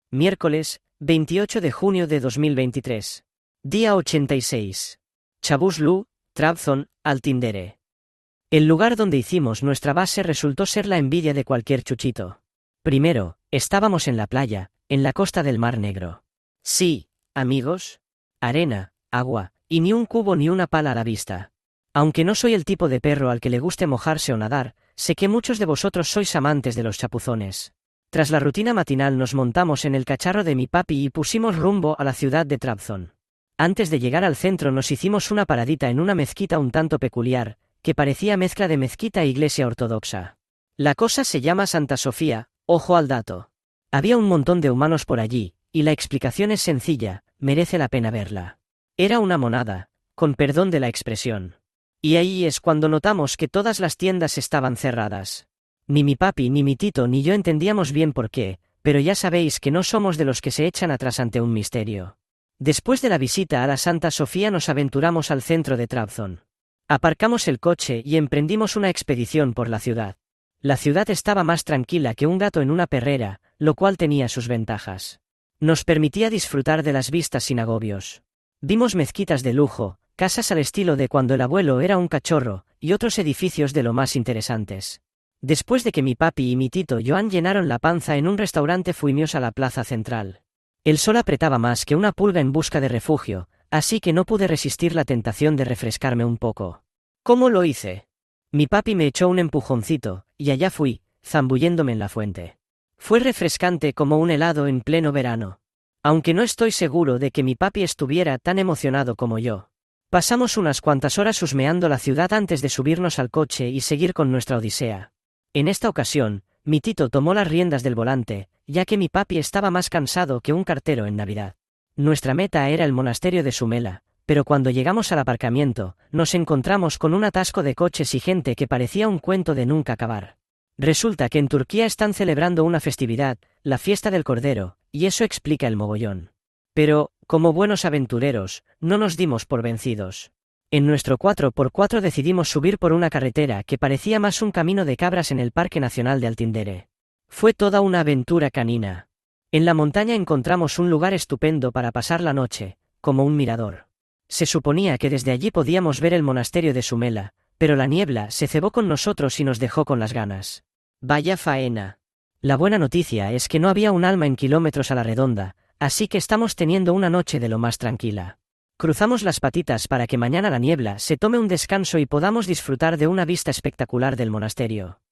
Miércoles, 28 de junio de 2023. Día 86. Chabuslu, Trabzon, Altindere. El lugar donde hicimos nuestra base resultó ser la envidia de cualquier chuchito. Primero, estábamos en la playa, en la costa del Mar Negro. Sí, amigos. Arena, agua, y ni un cubo ni una pala a la vista. Aunque no soy el tipo de perro al que le guste mojarse o nadar, sé que muchos de vosotros sois amantes de los chapuzones. Tras la rutina matinal nos montamos en el cacharro de mi papi y pusimos rumbo a la ciudad de Trabzon. Antes de llegar al centro nos hicimos una paradita en una mezquita un tanto peculiar, que parecía mezcla de mezquita e iglesia ortodoxa. La cosa se llama Santa Sofía, ojo al dato. Había un montón de humanos por allí, y la explicación es sencilla, merece la pena verla. Era una monada, con perdón de la expresión. Y ahí es cuando notamos que todas las tiendas estaban cerradas. Ni mi papi ni mi tito ni yo entendíamos bien por qué, pero ya sabéis que no somos de los que se echan atrás ante un misterio. Después de la visita a la Santa Sofía nos aventuramos al centro de Trabzon. Aparcamos el coche y emprendimos una expedición por la ciudad. La ciudad estaba más tranquila que un gato en una perrera, lo cual tenía sus ventajas. Nos permitía disfrutar de las vistas sin agobios. Vimos mezquitas de lujo, casas al estilo de cuando el abuelo era un cachorro, y otros edificios de lo más interesantes. Después de que mi papi y mi tito Joan llenaron la panza en un restaurante fuimos a la plaza central. El sol apretaba más que una pulga en busca de refugio, así que no pude resistir la tentación de refrescarme un poco. ¿Cómo lo hice? Mi papi me echó un empujoncito, y allá fui, zambulléndome en la fuente. Fue refrescante como un helado en pleno verano. Aunque no estoy seguro de que mi papi estuviera tan emocionado como yo. Pasamos unas cuantas horas husmeando la ciudad antes de subirnos al coche y seguir con nuestra odisea. En esta ocasión, mi tito tomó las riendas del volante, ya que mi papi estaba más cansado que un cartero en Navidad. Nuestra meta era el monasterio de Sumela, pero cuando llegamos al aparcamiento, nos encontramos con un atasco de coches y gente que parecía un cuento de nunca acabar. Resulta que en Turquía están celebrando una festividad, la fiesta del Cordero, y eso explica el mogollón. Pero, como buenos aventureros, no nos dimos por vencidos. En nuestro 4x4 decidimos subir por una carretera que parecía más un camino de cabras en el Parque Nacional de Altindere. Fue toda una aventura canina. En la montaña encontramos un lugar estupendo para pasar la noche, como un mirador. Se suponía que desde allí podíamos ver el monasterio de Sumela, pero la niebla se cebó con nosotros y nos dejó con las ganas. Vaya faena. La buena noticia es que no había un alma en kilómetros a la redonda, así que estamos teniendo una noche de lo más tranquila. Cruzamos las patitas para que mañana la niebla se tome un descanso y podamos disfrutar de una vista espectacular del monasterio.